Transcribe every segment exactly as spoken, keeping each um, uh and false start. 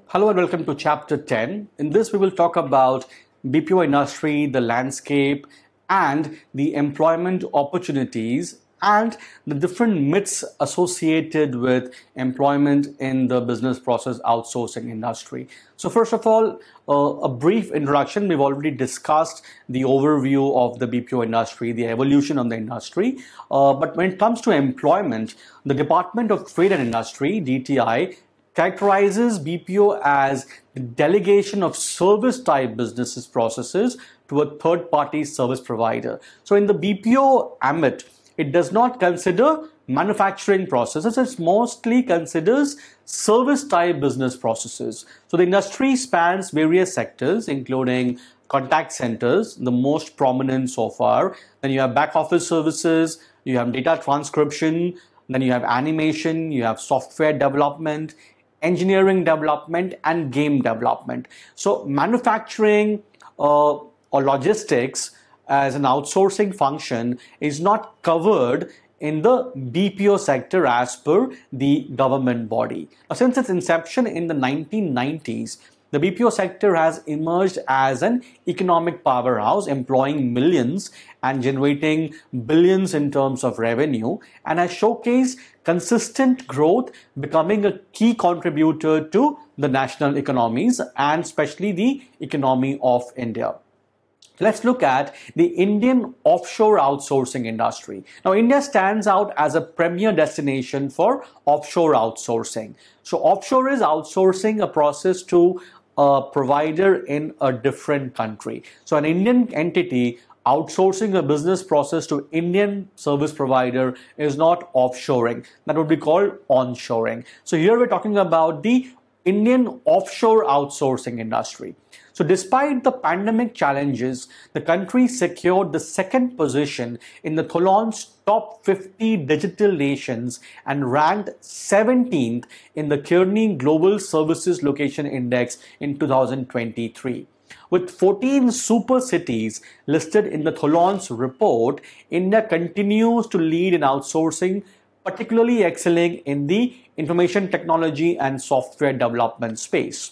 Hello and welcome to Chapter ten. In this, we will talk about B P O industry, the landscape, and the employment opportunities and the different myths associated with employment in the business process outsourcing industry. So first of all, uh, a brief introduction. We've already discussed the overview of the B P O industry, the evolution of the industry. Uh, but when it comes to employment, the Department of Trade and Industry, D T I, characterizes B P O as the delegation of service type businesses processes to a third party service provider. So in the B P O ambit, it does not consider manufacturing processes. It mostly considers service type business processes. So the industry spans various sectors, including contact centers, the most prominent so far. Then you have back office services, you have data transcription, then you have animation, you have software development, engineering development, and game development. So manufacturing uh, or logistics as an outsourcing function is not covered in the B P O sector as per the government body. Now, since its inception in the nineteen nineties, the B P O sector has emerged as an economic powerhouse, employing millions and generating billions in terms of revenue, and has showcased consistent growth, becoming a key contributor to the national economies and especially the economy of India. Let's look at the Indian offshore outsourcing industry. Now, India stands out as a premier destination for offshore outsourcing. So, offshore is outsourcing a process to a provider in a different country. So, an Indian entity outsourcing a business process to Indian service provider is not offshoring. That would be called onshoring. So, here we're talking about the Indian offshore outsourcing industry. So despite the pandemic challenges, the country secured the second position in the Tholon's top fifty digital nations and ranked seventeenth in the Kearney Global Services Location Index in two thousand twenty-three. With fourteen super cities listed in the Tholon's report, India continues to lead in outsourcing, particularly excelling in the information technology and software development space.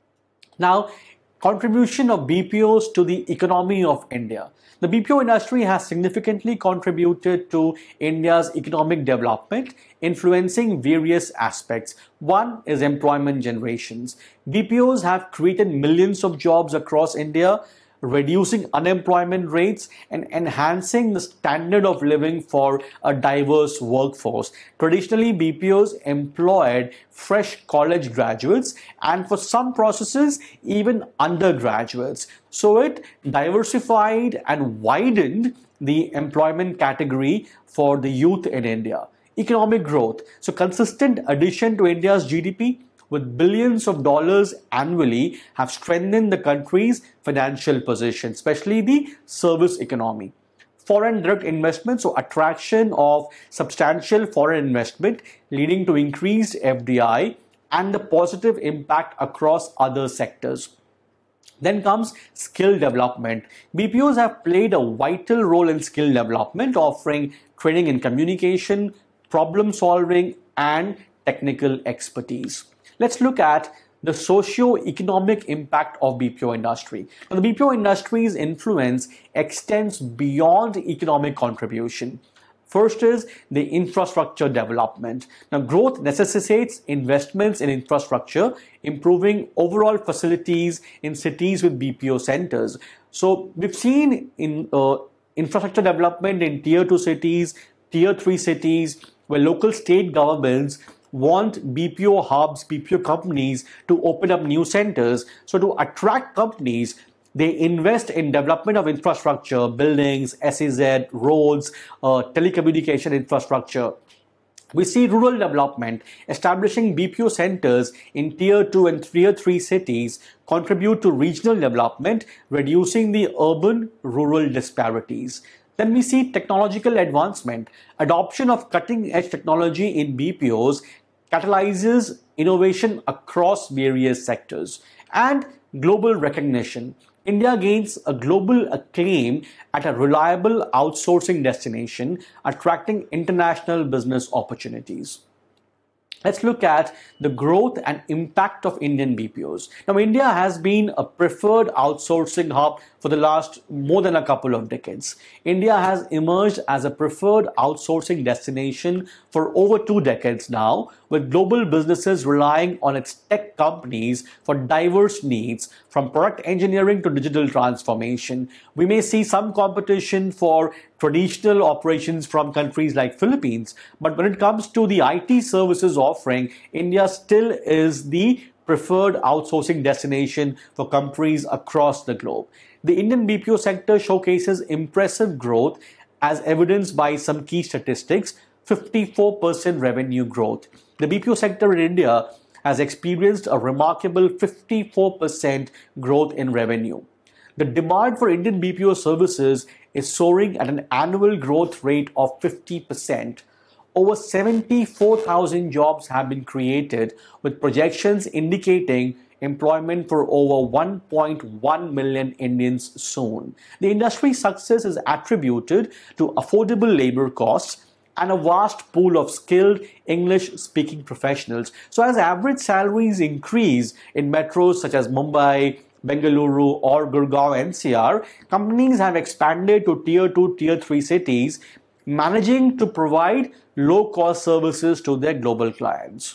Now, contribution of B P Os to the economy of India. The B P O industry has significantly contributed to India's economic development, influencing various aspects. One is employment generations. B P Os have created millions of jobs across India, reducing unemployment rates and enhancing the standard of living for a diverse workforce. Traditionally, B P Os employed fresh college graduates and for some processes, even undergraduates. So it diversified and widened the employment category for the youth in India. Economic growth. So consistent addition to India's G D P with billions of dollars annually have strengthened the country's financial position, especially the service economy. Foreign direct investment, so attraction of substantial foreign investment leading to increased F D I and the positive impact across other sectors. Then comes skill development. B P Os have played a vital role in skill development, offering training in communication, problem solving, and technical expertise. Let's look at the socio-economic impact of B P O industry. Now, the B P O industry's influence extends beyond economic contribution. First is the infrastructure development. Now, growth necessitates investments in infrastructure, improving overall facilities in cities with B P O centers. So, we've seen in uh, infrastructure development in tier two cities, tier three cities, where local state governments want B P O hubs, B P O companies to open up new centers. So to attract companies, they invest in development of infrastructure, buildings, S E Z, roads, uh, telecommunication infrastructure. We see rural development, establishing B P O centers in tier two and tier three cities contribute to regional development, reducing the urban-rural disparities. Then we see technological advancement. Adoption of cutting-edge technology in B P Os catalyzes innovation across various sectors. And global recognition. India gains a global acclaim at a reliable outsourcing destination, attracting international business opportunities. Let's look at the growth and impact of Indian B P Os. Now, India has been a preferred outsourcing hub for the last more than a couple of decades. India has emerged as a preferred outsourcing destination for over two decades now, with global businesses relying on its tech companies for diverse needs, from product engineering to digital transformation. We may see some competition for traditional operations from countries like Philippines, but when it comes to the I T services offering, India still is the preferred outsourcing destination for companies across the globe. The Indian B P O sector showcases impressive growth as evidenced by some key statistics: fifty-four percent revenue growth. The B P O sector in India has experienced a remarkable fifty-four percent growth in revenue. The demand for Indian B P O services is soaring at an annual growth rate of fifty percent. Over seventy-four thousand jobs have been created, with projections indicating employment for over one point one million Indians soon. The industry's success is attributed to affordable labor costs and a vast pool of skilled English-speaking professionals. So as average salaries increase in metros such as Mumbai, Bengaluru or Gurgaon N C R, companies have expanded to tier two, tier three cities, managing to provide low-cost services to their global clients.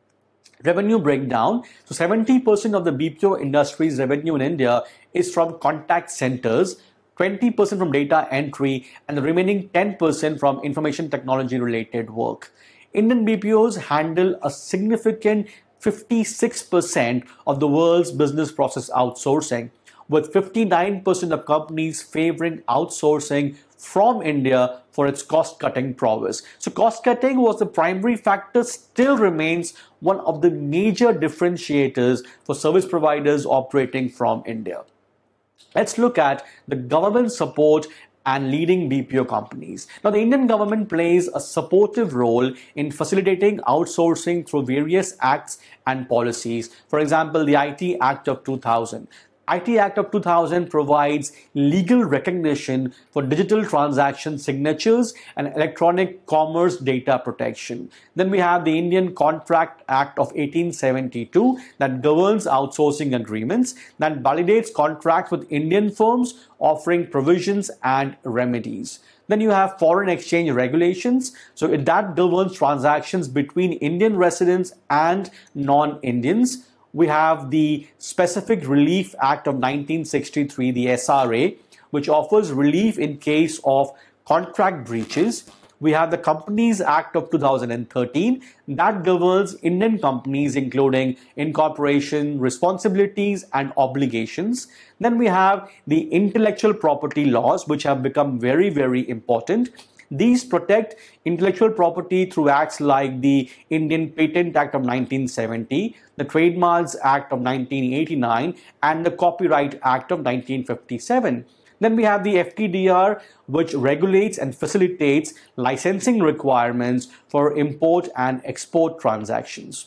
Revenue breakdown. So seventy percent of the B P O industry's revenue in India is from contact centers, twenty percent from data entry, and the remaining ten percent from information technology related work. Indian B P Os handle a significant fifty-six percent of the world's business process outsourcing, with fifty-nine percent of companies favoring outsourcing from India for its cost-cutting prowess. So cost-cutting was the primary factor, still remains one of the major differentiators for service providers operating from India. Let's look at the government support and leading B P O companies. Now, the Indian government plays a supportive role in facilitating outsourcing through various acts and policies. For example, the I T Act of two thousand. I T Act of two thousand provides legal recognition for digital transaction signatures and electronic commerce data protection. Then we have the Indian Contract Act of eighteen seventy-two that governs outsourcing agreements, that validates contracts with Indian firms, offering provisions and remedies. Then you have foreign exchange regulations. So that governs transactions between Indian residents and non-Indians. We have the Specific Relief Act of nineteen sixty-three, the S R A, which offers relief in case of contract breaches. We have the Companies Act of two thousand thirteen that governs Indian companies, including incorporation, responsibilities, and obligations. Then we have the intellectual property laws, which have become very, very important. These protect intellectual property through acts like the Indian Patent Act of nineteen seventy, the Trademarks Act of nineteen eighty-nine, and the Copyright Act of nineteen fifty-seven. Then we have the F T D R, which regulates and facilitates licensing requirements for import and export transactions.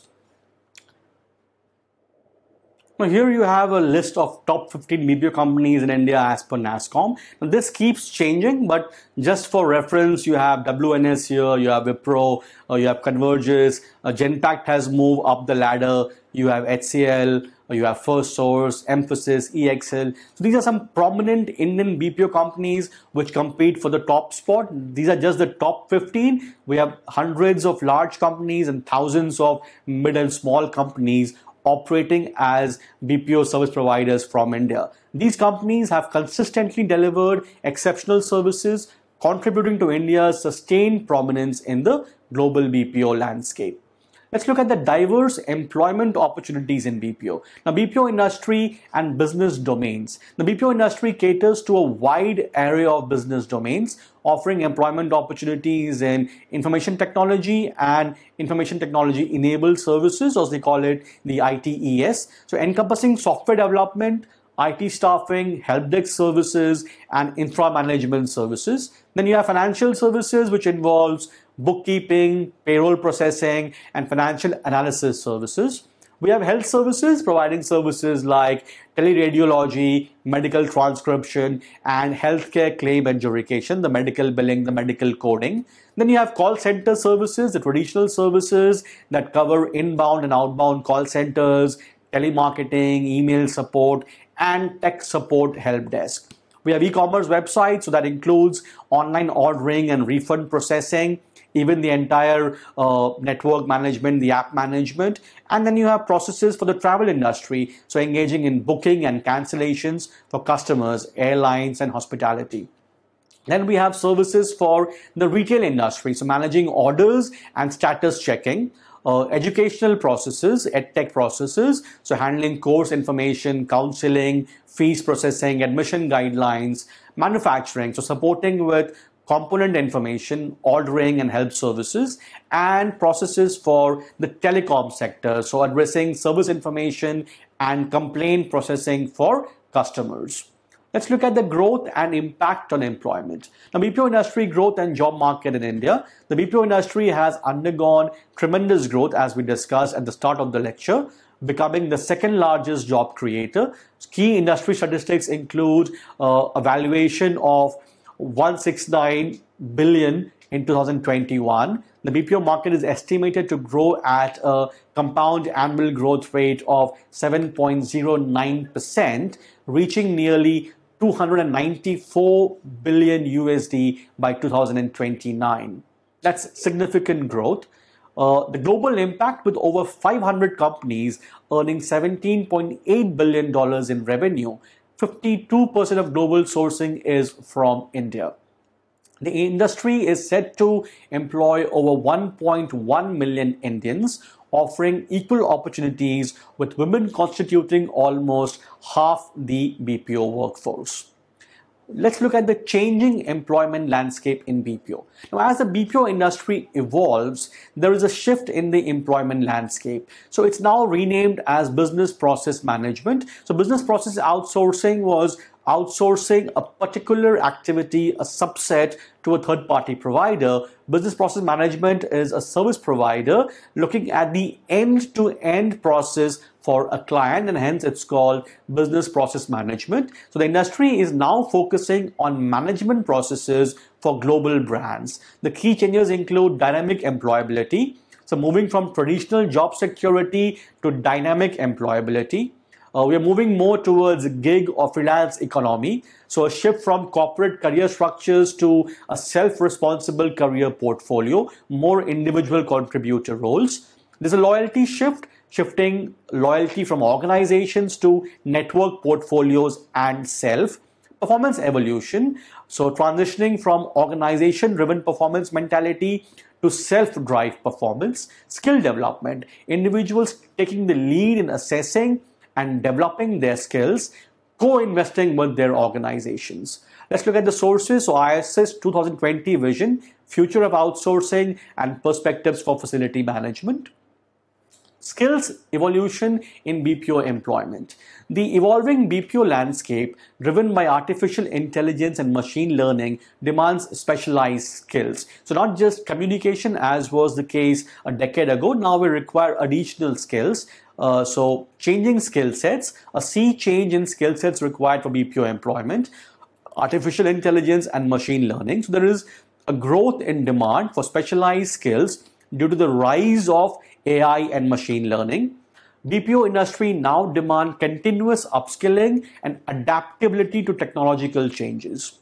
Now here you have a list of top fifteen B P O companies in India as per NASSCOM. Now this keeps changing, but just for reference, you have W N S here, you have Wipro, uh, you have Convergys, uh, Genpact has moved up the ladder, you have H C L, uh, you have FirstSource, Mphasis, E X L. So these are some prominent Indian B P O companies which compete for the top spot. These are just the top fifteen. We have hundreds of large companies and thousands of mid and small companies operating as B P O service providers from India. These companies have consistently delivered exceptional services, contributing to India's sustained prominence in the global B P O landscape. Let's look at the diverse employment opportunities in B P O. Now, B P O industry and business domains. The B P O industry caters to a wide area of business domains, offering employment opportunities in information technology and information technology enabled services, as they call it, the I T E S. So encompassing software development, I T staffing, help desk services, and infra management services. Then you have financial services, which involves bookkeeping, payroll processing, and financial analysis services. We have health services providing services like teleradiology, medical transcription, and healthcare claim adjudication, the medical billing, the medical coding. Then you have call center services, the traditional services that cover inbound and outbound call centers, telemarketing, email support, and tech support help desk. We have e-commerce websites, so that includes online ordering and refund processing, even the entire uh, network management, the app management. And then you have processes for the travel industry, so engaging in booking and cancellations for customers, airlines, and hospitality. Then we have services for the retail industry, so managing orders and status checking. Uh, educational processes, edtech processes, so handling course information, counseling, fees processing, admission guidelines, manufacturing, so supporting with component information, ordering and help services, and processes for the telecom sector, so addressing service information and complaint processing for customers. Let's look at the growth and impact on employment. Now, B P O industry growth and job market in India. The B P O industry has undergone tremendous growth, as we discussed at the start of the lecture, becoming the second largest job creator. Key industry statistics include uh, a valuation of one hundred sixty-nine billion in two thousand twenty-one. The B P O market is estimated to grow at a compound annual growth rate of seven point zero nine percent, reaching nearly two hundred ninety-four billion U S D by two thousand twenty-nine. That's significant growth. Uh, the global impact, with over five hundred companies earning seventeen point eight billion dollars in revenue, fifty-two percent of global sourcing is from India. The industry is set to employ over one point one million Indians, offering equal opportunities, with women constituting almost half the B P O workforce. Let's look at the changing employment landscape in B P O. Now, as the B P O industry evolves, there is a shift in the employment landscape. So it's now renamed as business process management. So business process outsourcing was outsourcing a particular activity, a subset, to a third-party provider. Business process management is a service provider looking at the end-to-end process for a client, and hence it's called business process management. So the industry is now focusing on management processes for global brands. The key changes include dynamic employability, so moving from traditional job security to dynamic employability. Uh, we are moving more towards gig or freelance economy, so a shift from corporate career structures to a self-responsible career portfolio, more individual contributor roles. There's a loyalty shift, shifting loyalty from organizations to network portfolios and self. Performance evolution, so transitioning from organization-driven performance mentality to self-drive performance. Skill development, individuals taking the lead in assessing and developing their skills, co-investing with their organizations. Let's look at the sources. So I S S twenty twenty Vision, Future of Outsourcing and Perspectives for Facility Management. Skills evolution in B P O employment. The evolving B P O landscape, driven by artificial intelligence and machine learning, demands specialized skills. So not just communication, as was the case a decade ago. Now we require additional skills. Uh, so changing skill sets, a sea change in skill sets required for B P O employment, artificial intelligence and machine learning. So there is a growth in demand for specialized skills due to the rise of A I and machine learning. B P O industry now demand continuous upskilling and adaptability to technological changes.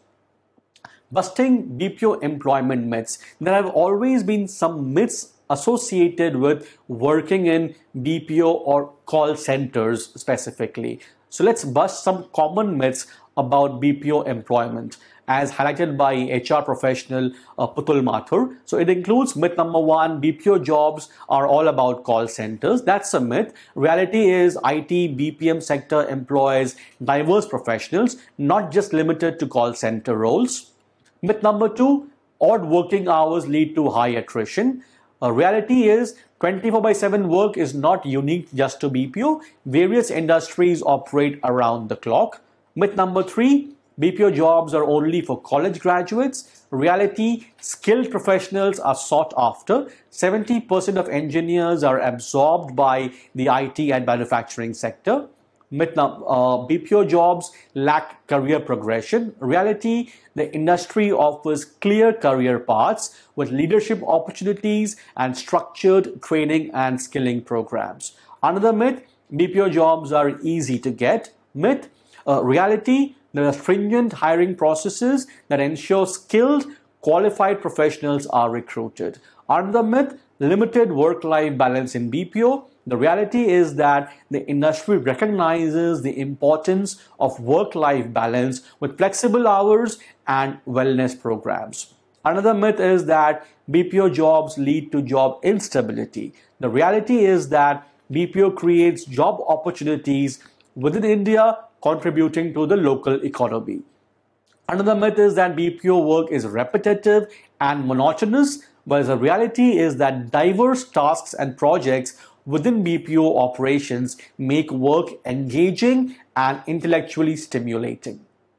Busting B P O employment myths. There have always been some myths associated with working in B P O or call centers specifically. So let's bust some common myths about B P O employment, as highlighted by H R professional uh, Putul Mathur. So it includes myth number one: B P O jobs are all about call centers. That's a myth. Reality is I T B P M sector employs diverse professionals, not just limited to call center roles. Myth number two: odd working hours lead to high attrition. Uh, reality is twenty-four by seven work is not unique just to B P O. Various industries operate around the clock. Myth number three: B P O jobs are only for college graduates. Reality, skilled professionals are sought after. seventy percent of engineers are absorbed by the I T and manufacturing sector. Myth, uh, B P O jobs lack career progression. Reality, the industry offers clear career paths with leadership opportunities and structured training and skilling programs. Another myth, B P O jobs are easy to get. Myth, uh, reality, there are stringent hiring processes that ensure skilled, qualified professionals are recruited. Another myth, limited work-life balance in B P O. The reality is that the industry recognizes the importance of work-life balance with flexible hours and wellness programs. Another myth is that B P O jobs lead to job instability. The reality is that B P O creates job opportunities within India, contributing to the local economy. Another myth is that B P O work is repetitive and monotonous, whereas the reality is that diverse tasks and projects within B P O operations make work engaging and intellectually stimulating.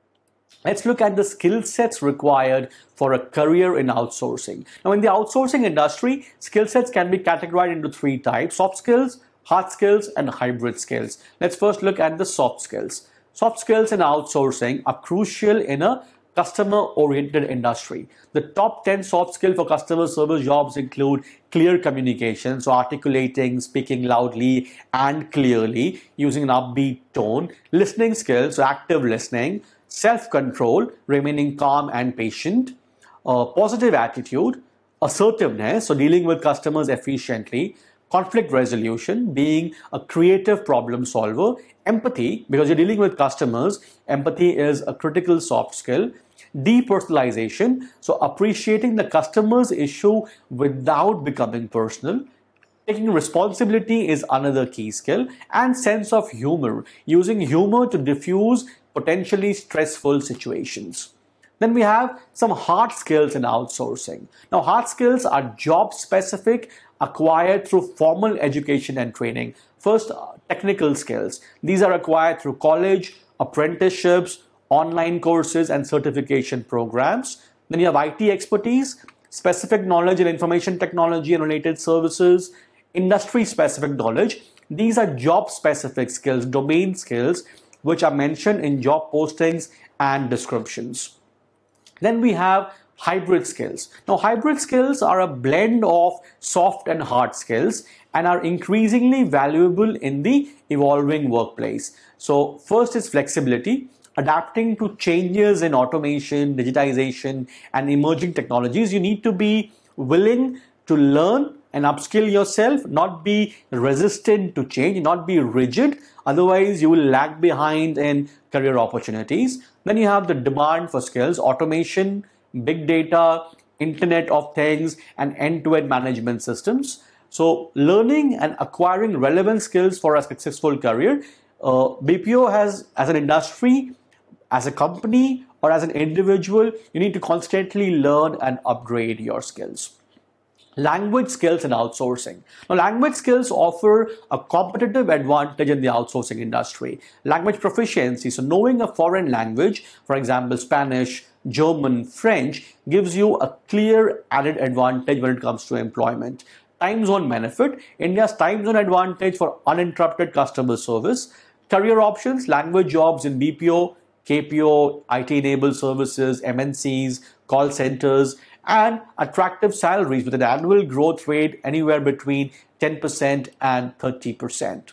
Let's look at the skill sets required for a career in outsourcing. Now, in the outsourcing industry, skill sets can be categorized into three types: soft skills, hard skills, and hybrid skills. Let's first look at the soft skills. Soft skills in outsourcing are crucial in a customer-oriented industry. The top ten soft skills for customer service jobs include clear communication, so articulating, speaking loudly and clearly, using an upbeat tone; listening skills, so active listening; self-control, remaining calm and patient; uh, positive attitude; assertiveness, so dealing with customers efficiently; conflict resolution, being a creative problem solver; empathy, because you're dealing with customers, empathy is a critical soft skill; depersonalization, so appreciating the customer's issue without becoming personal; taking responsibility is another key skill; and sense of humor, using humor to diffuse potentially stressful situations. Then we have some hard skills in outsourcing. Now, hard skills are job specific, acquired through formal education and training. First, technical skills. These are acquired through college, apprenticeships, online courses, and certification programs. Then you have I T expertise, specific knowledge in information technology and related services, industry specific knowledge. These are job specific skills, domain skills, which are mentioned in job postings and descriptions. Then we have hybrid skills. Now, hybrid skills are a blend of soft and hard skills and are increasingly valuable in the evolving workplace. So first is flexibility, adapting to changes in automation, digitization, and emerging technologies. You need to be willing to learn and upskill yourself, not be resistant to change, not be rigid. Otherwise, you will lag behind in career opportunities. Then you have the demand for skills, automation, big data, Internet of Things, and end-to-end management systems. So learning and acquiring relevant skills for a successful career. Uh, B P O has, as an industry, as a company, or as an individual, you need to constantly learn and upgrade your skills. Language skills and outsourcing. Now, language skills offer a competitive advantage in the outsourcing industry. Language proficiency, so knowing a foreign language, for example, Spanish, German, French, gives you a clear added advantage when it comes to employment. Time zone benefit, India's time zone advantage for uninterrupted customer service. Career options, language jobs in B P O, K P O, I T-enabled services, M N Cs, call centers, and attractive salaries with an annual growth rate anywhere between ten percent and thirty percent.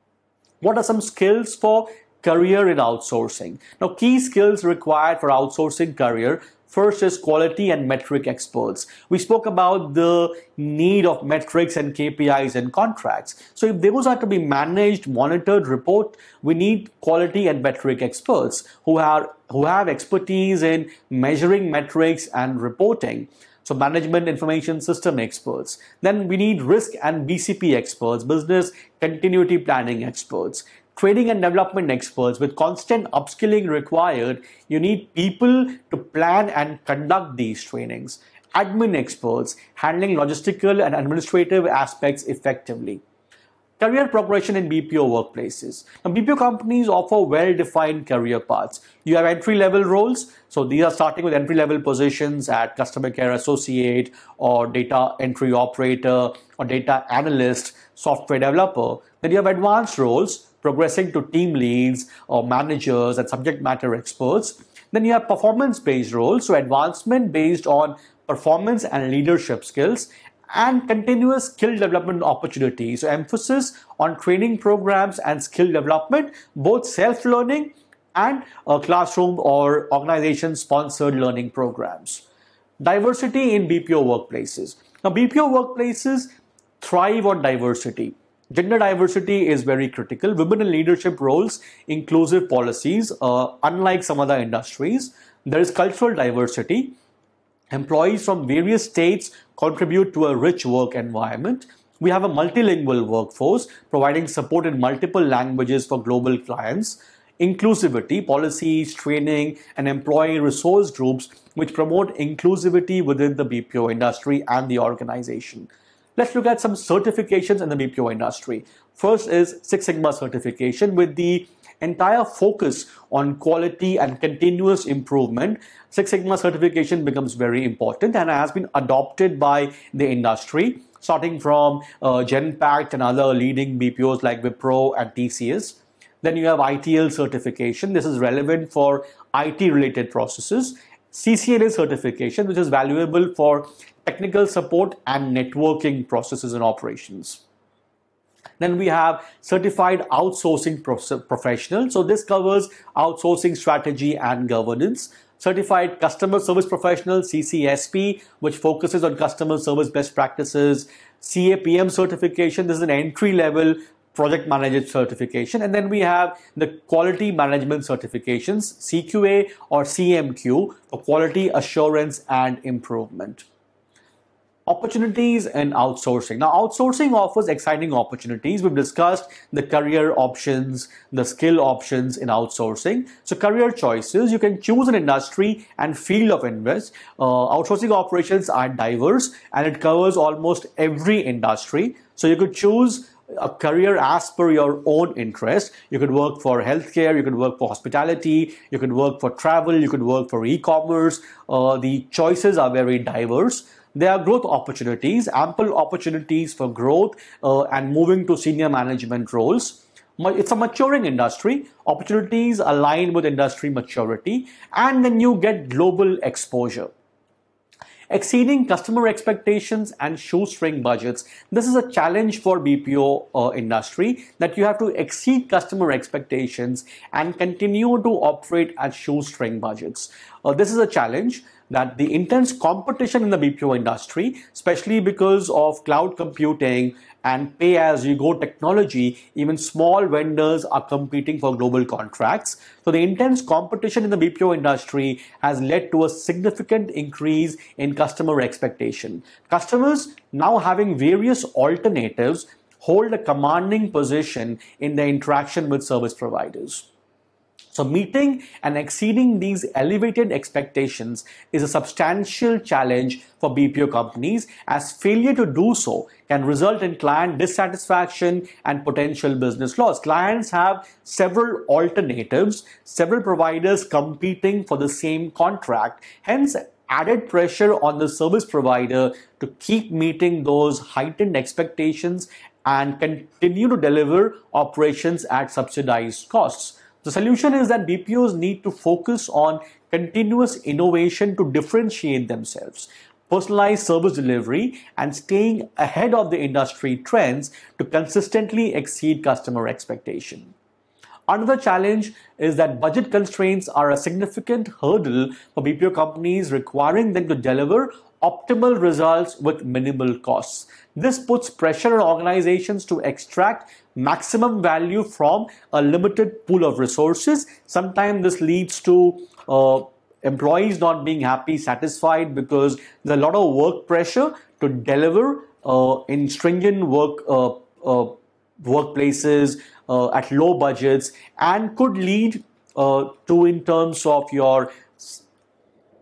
What are some skills for career in outsourcing? Now, key skills required for outsourcing career. First is quality and metric experts. We spoke about the need of metrics and K P Is and contracts. So if those are to be managed, monitored, report, we need quality and metric experts who are who have expertise in measuring metrics and reporting. So management information system experts. Then we need risk and B C P experts, business continuity planning experts. Training and development experts. With constant upskilling required, you need people to plan and conduct these trainings. Admin experts, handling logistical and administrative aspects effectively. Career progression in B P O workplaces. Now, B P O companies offer well-defined career paths. You have entry-level roles. So these are starting with entry-level positions at customer care associate or data entry operator or data analyst, software developer. Then you have advanced roles progressing to team leads or managers and subject matter experts. Then you have performance-based roles, so advancement based on performance and leadership skills, and continuous skill development opportunities. So emphasis on training programs and skill development, both self-learning and uh, classroom or organization-sponsored learning programs. Diversity in B P O workplaces. Now, B P O workplaces thrive on diversity. Gender diversity is very critical. Women in leadership roles, inclusive policies, uh, unlike some other industries. There is cultural diversity. Employees from various states contribute to a rich work environment. We have a multilingual workforce providing support in multiple languages for global clients. Inclusivity, policies, training, and employee resource groups which promote inclusivity within the B P O industry and the organization. Let's look at some certifications in the B P O industry. First is Six Sigma certification with the entire focus on quality and continuous improvement. Six Sigma certification becomes very important and has been adopted by the industry, starting from uh, Genpact and other leading B P Os like Wipro and T C S. Then you have I T L certification. This is relevant for I T related processes. C C N A certification, which is valuable for technical support and networking processes and operations. Then we have certified outsourcing professional. So this covers outsourcing strategy and governance. Certified customer service professional, C C S P, which focuses on customer service best practices. C A P M certification, this is an entry level project manager certification. And then we have the quality management certifications, C Q A or C M Q, for quality assurance and improvement. Opportunities in outsourcing. Now, outsourcing offers exciting opportunities. We've discussed the career options, the skill options in outsourcing. So, career choices, you can choose an industry and field of interest. Uh, outsourcing operations are diverse and it covers almost every industry. So, you could choose a career as per your own interest. You could work for healthcare, you could work for hospitality, you could work for travel, you could work for e-commerce. Uh, the choices are very diverse. There are growth opportunities, ample opportunities for growth uh, and moving to senior management roles. It's a maturing industry, opportunities align with industry maturity, and then you get global exposure. Exceeding customer expectations and shoestring budgets. This is a challenge for B P O uh, industry, that you have to exceed customer expectations and continue to operate at shoestring budgets. Uh, this is a challenge that the intense competition in the B P O industry, especially because of cloud computing and pay-as-you-go technology, even small vendors are competing for global contracts. So the intense competition in the B P O industry has led to a significant increase in customer expectation. Customers now having various alternatives hold a commanding position in their interaction with service providers. So meeting and exceeding these elevated expectations is a substantial challenge for B P O companies, as failure to do so can result in client dissatisfaction and potential business loss. Clients have several alternatives, several providers competing for the same contract, hence added pressure on the service provider to keep meeting those heightened expectations and continue to deliver operations at subsidized costs. The solution is that B P Os need to focus on continuous innovation to differentiate themselves, personalized service delivery, and staying ahead of the industry trends to consistently exceed customer expectation. Another challenge is that budget constraints are a significant hurdle for B P O companies, requiring them to deliver optimal results with minimal costs. This puts pressure on organizations to extract maximum value from a limited pool of resources. Sometimes this leads to uh, employees not being happy, satisfied, because there's a lot of work pressure to deliver uh, in stringent work uh, uh, workplaces uh, at low budgets, and could lead uh, to, in terms of your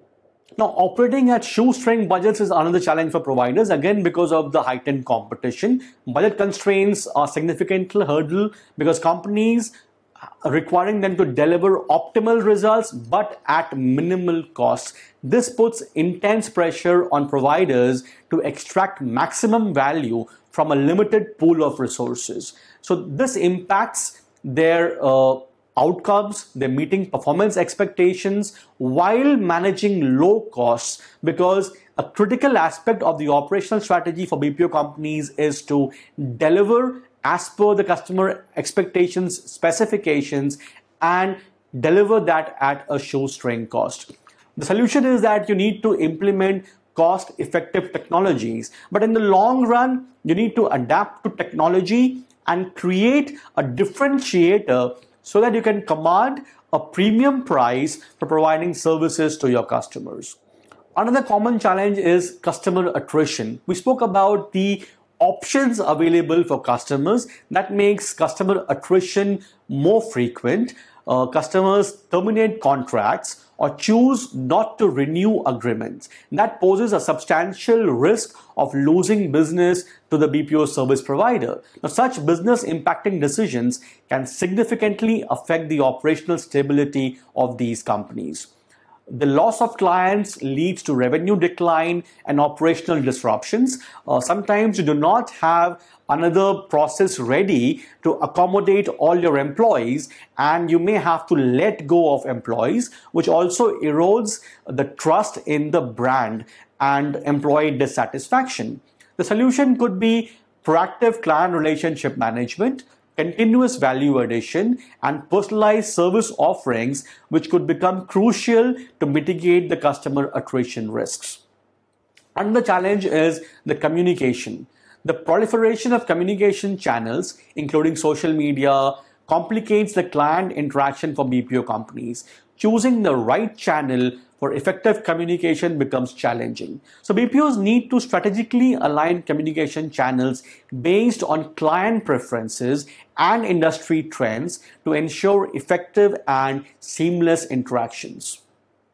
Now, operating at shoestring budgets is another challenge for providers, again because of the heightened competition. Budget constraints are a significant hurdle because companies are requiring them to deliver optimal results but at minimal costs. This puts intense pressure on providers to extract maximum value from a limited pool of resources. So this impacts their uh, outcomes, they're meeting performance expectations while managing low costs, because a critical aspect of the operational strategy for B P O companies is to deliver as per the customer expectations, specifications, and deliver that at a shoestring cost. The solution is that you need to implement cost-effective technologies, but in the long run, you need to adapt to technology and create a differentiator so that you can command a premium price for providing services to your customers. Another common challenge is customer attrition. We spoke about the options available for customers that makes customer attrition more frequent. Uh, customers terminate contracts or choose not to renew agreements. That poses a substantial risk of losing business to the B P O service provider. Now, such business impacting decisions can significantly affect the operational stability of these companies. The loss of clients leads to revenue decline and operational disruptions. Uh, sometimes you do not have another process ready to accommodate all your employees, and you may have to let go of employees, which also erodes the trust in the brand and employee dissatisfaction. The solution could be proactive client relationship management, continuous value addition, and personalized service offerings, which could become crucial to mitigate the customer attrition risks. Another challenge is the communication. The proliferation of communication channels, including social media, complicates the client interaction for B P O companies. Choosing the right channel for effective communication becomes challenging. So B P Os need to strategically align communication channels based on client preferences and industry trends to ensure effective and seamless interactions.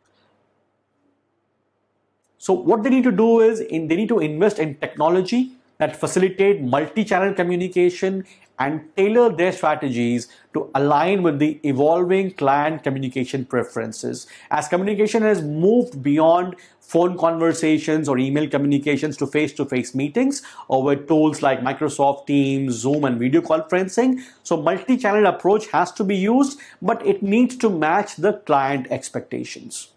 So what they need to do is in, they need to invest in technology that facilitate multi-channel communication and tailor their strategies to align with the evolving client communication preferences. As communication has moved beyond phone conversations or email communications to face-to-face meetings or with tools like Microsoft Teams, Zoom, and video conferencing, so multi-channel approach has to be used, but it needs to match the client expectations.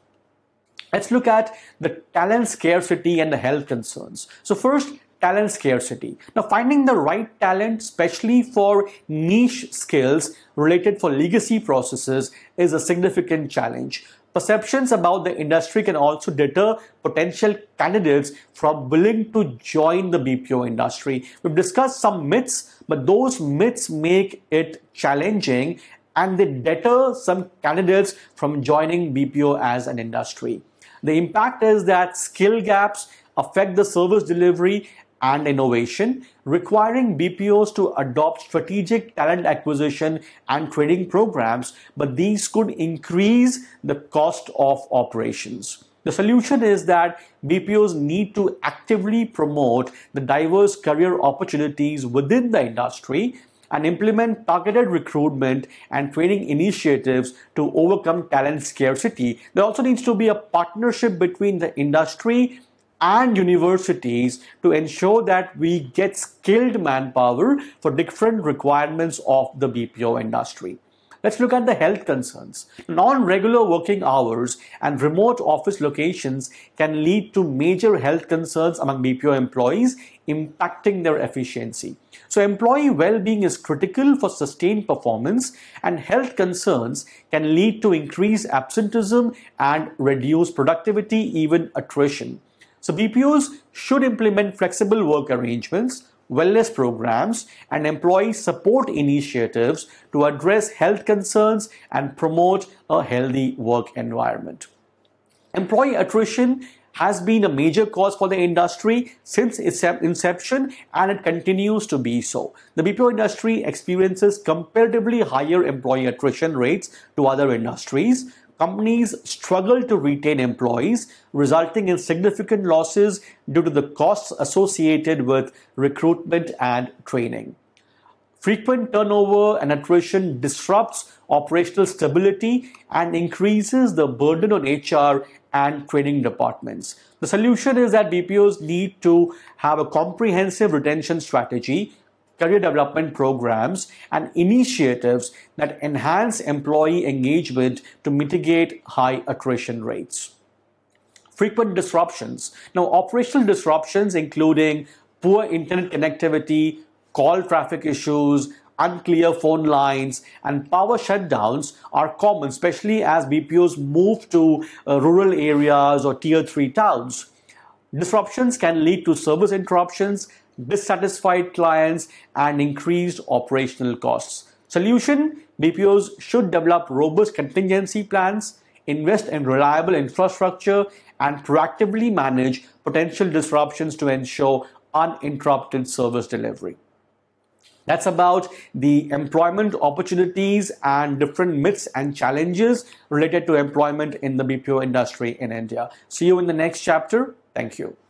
Let's look at the talent scarcity and the health concerns. So first, talent scarcity. Now, finding the right talent, especially for niche skills related for legacy processes, is a significant challenge. Perceptions about the industry can also deter potential candidates from willing to join the B P O industry. We've discussed some myths, but those myths make it challenging and they deter some candidates from joining B P O as an industry. The impact is that skill gaps affect the service delivery and innovation, requiring B P Os to adopt strategic talent acquisition and training programs, but these could increase the cost of operations. The solution is that B P Os need to actively promote the diverse career opportunities within the industry and implement targeted recruitment and training initiatives to overcome talent scarcity. There also needs to be a partnership between the industry and universities to ensure that we get skilled manpower for different requirements of the B P O industry. Let's look at the health concerns. Non-regular working hours and remote office locations can lead to major health concerns among B P O employees, impacting their efficiency. So employee well-being is critical for sustained performance, and health concerns can lead to increased absenteeism and reduced productivity, even attrition. So B P Os should implement flexible work arrangements, wellness programs, and employee support initiatives to address health concerns and promote a healthy work environment. Employee attrition has been a major cause for the industry since its inception, and it continues to be so. The B P O industry experiences comparatively higher employee attrition rates to other industries. companies struggle to retain employees, resulting in significant losses due to the costs associated with recruitment and training. Frequent turnover and attrition disrupts operational stability and increases the burden on H R and training departments. The solution is that B P Os need to have a comprehensive retention strategy, career development programs, and initiatives that enhance employee engagement to mitigate high attrition rates. Frequent disruptions. Now, operational disruptions including poor internet connectivity, call traffic issues, unclear phone lines, and power shutdowns are common, especially as B P Os move to uh, rural areas or tier three towns. Disruptions can lead to service interruptions, dissatisfied clients, and increased operational costs. Solution: B P Os should develop robust contingency plans, invest in reliable infrastructure, and proactively manage potential disruptions to ensure uninterrupted service delivery. That's about the employment opportunities and different myths and challenges related to employment in the B P O industry in India. See you in the next chapter. Thank you.